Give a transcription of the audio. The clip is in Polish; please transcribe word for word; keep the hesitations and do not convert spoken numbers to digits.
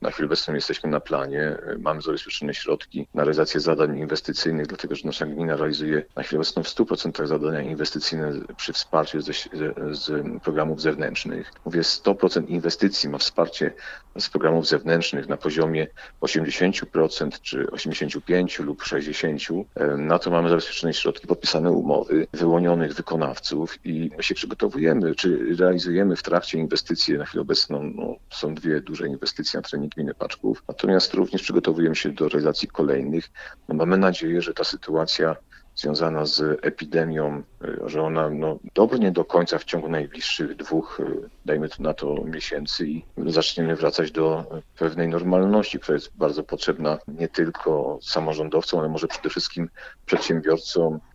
Na chwilę obecną jesteśmy na planie, mamy zabezpieczone środki na realizację zadań inwestycyjnych, dlatego że nasza gmina realizuje na chwilę obecną w stu procentach zadania inwestycyjne przy wsparciu ze, z programów zewnętrznych. Mówię, sto procent inwestycji ma wsparcie z programów zewnętrznych na poziomie osiemdziesiąt procent czy osiemdziesiąt pięć procent lub sześćdziesiąt procent. Na to mamy zabezpieczone środki, podpisane umowy, wyłonionych wykonawców i my się przygotowujemy, czy realizujemy w trakcie inwestycji. Na chwilę obecną no, są dwie duże inwestycje na terenie gminy Paczków, natomiast również przygotowujemy się do realizacji kolejnych. No, mamy nadzieję, że ta sytuacja związana z epidemią, że ona no, dobrnie do końca w ciągu najbliższych dwóch, dajmy na to, miesięcy i zaczniemy wracać do pewnej normalności, która jest bardzo potrzebna nie tylko samorządowcom, ale może przede wszystkim przedsiębiorcom,